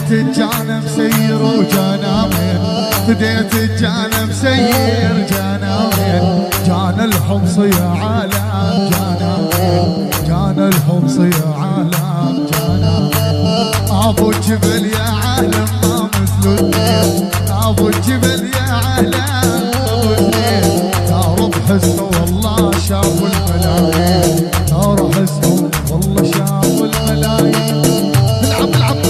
فديت الجانب سير وجانا وين، فديت الجانب سير جانا وين، جانا الحمص يا عالم جانا وين، جانا الحمص يا عالم جانا وين. ابو الجبل يا عالم ما مثل الليل، ابو الجبل يا عالم ابو الليل، ترى بحسنه والله شاف الملايين، ترى حسنه والله شاف الملايين. العب العب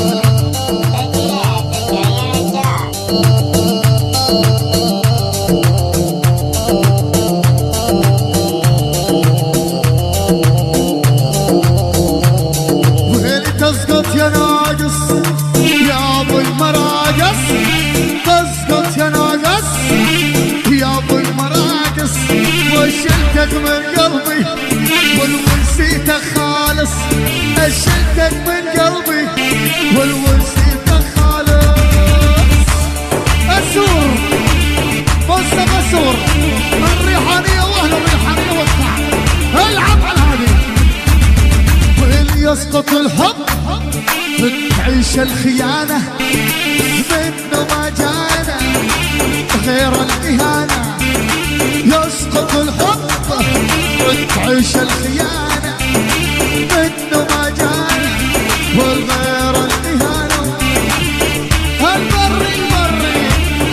ويلي تسقط يا ناقص يا ابو المراقص، تسقط يا ناقص يا ابو المراقص، وشلتك من قلبي والونسيتك خالص، شلتك من قلبي والونسيتك خالص. اسور مصطفى اسور الريحانيه واهل الريحانيه واطلع العب على هذه. واللي يسقط الحب تعيش الخيانه، منه ما جانا غير الاهانه. يسقط الحب تعيش الخيانه، منه ما جانا والغير الاهانه. البري البري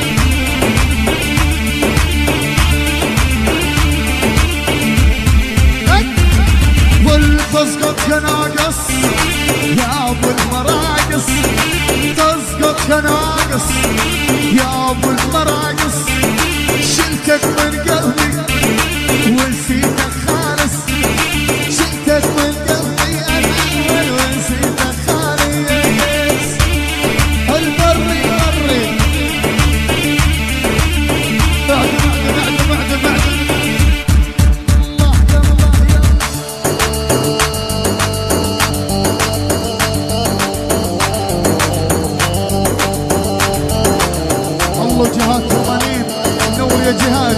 والتسقط يا ناقص يا ابو المراقص، تسقط يا ناقص يا ابو المراقص، شلتك من قلبي ونسيتك خالص، شلتك من قلبي انا ونسيتك خالص. البري البري بعد بعد بعد بعد الله يا الله يا الله. جهاد ثمانين نور يا جهاد.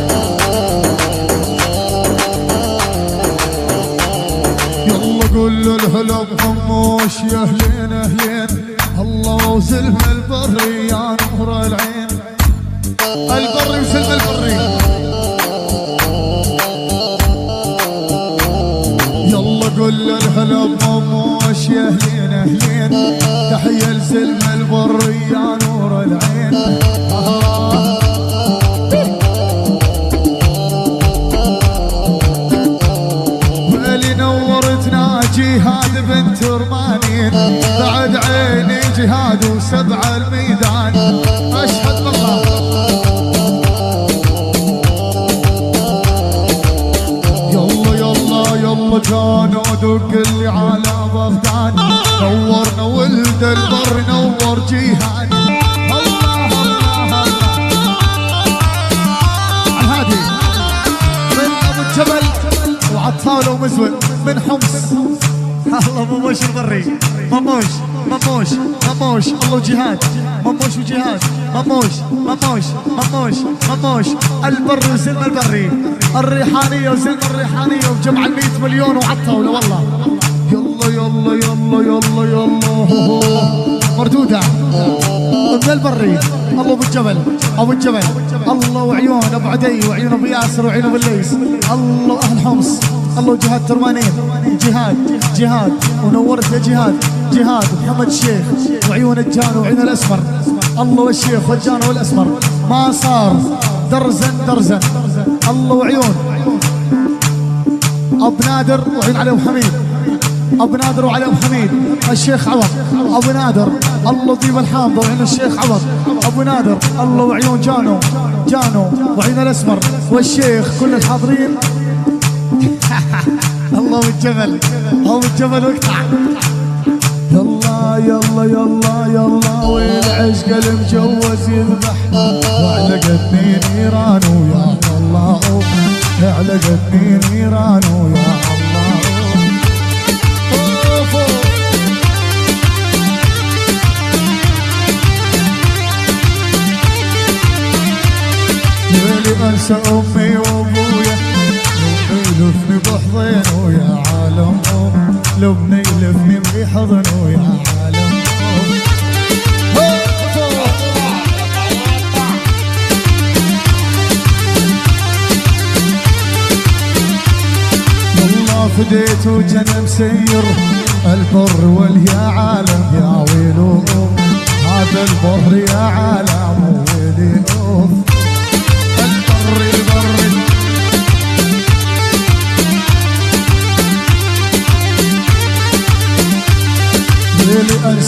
يلا قول له الهلا بحموش يا اهلين اهلين، الله وسلم البري يا نور العين، البري وسلم البري. يلا قول له الهلا بحموش يا اهلين اهلين، تحية لسلم البري يا نور العين. ويلي نورتنا جهاد بنت رمانين، بعد عيني جهاد وسبع الميدان. اشهد بالله يلا يلا يلا كانوا دق اللي على بغداد، نورنا ولد البر نور جهاد. الله الله الله عالهادي من ابو الجبل وعطاله ومزول من حمص. الله مموش البري مموش مموش مموش الله جهاد مموش وجهاد مموش مموش مموش مموش البر وسلم البري، الريحانيه وسلم الريحانيه وجمع 100 مليون وعطاله والله. يلا يلا يلا يلا يلا مردوده من البري. الله ابو الجبل ابو الجبل، الله وعيون ابو عدي وعيون ابو ياسر وعيون ابو الليث، الله اهل حمص. الله جهاد ترمانين جهاد جهاد ونورت يا جهاد جهاد محمد الشيخ وعيون الجان وعيون الاسمر. الله والشيخ والجان والاسمر ما صار درزن درزن. الله وعيون ابو نادر وعيون علي ابو حميد، ابو نادر وعلي ابو حميد، الشيخ عوض ابو نادر. الله طيب الحامضه وعيون الشيخ عوض ابو نادر. الله وعيون جانو جانو وعيون الاسمر والشيخ كل الحاضرين. الله والجبل ابو الجبل واقطع. يلا يلا يلا يلا والعشق المجوز يذبح، وعلقتني نيران ويا الله، علقتني نيران ويا الله. ليلي انسى امي وابويا، يلفني بحضن ويا عالم لبني يلفني بحضن ويا عالم. فديت وجنى مسير البر واليا عالم